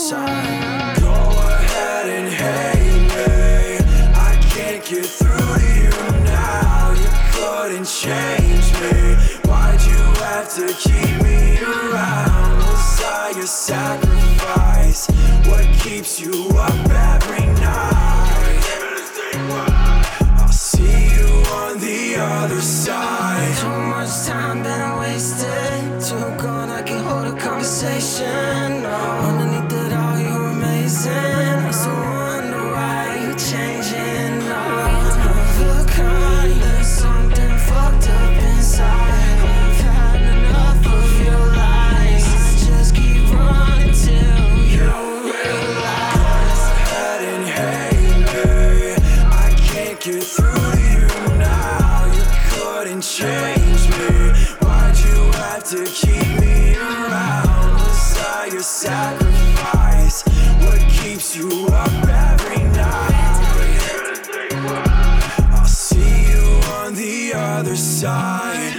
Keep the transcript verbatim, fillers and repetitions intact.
side. Go ahead and hate me, I can't get through to you now. You couldn't change me, why'd you have to keep me around? Was I your sacrifice? What keeps you up every night? I'll see you on the other side. Too much time been wasted, too gone I can hold a conversation. Underneath it all you're amazing, I so wonder why you changing. None of the kind, there's something fucked up inside. I've had enough of your lies, I just keep running till you realize. Go ahead and hate me, I can't get through to you now. You couldn't change me, why'd you have to keep me around? Was I your sacrifice? What keeps you up every night? I'll see you on the other side.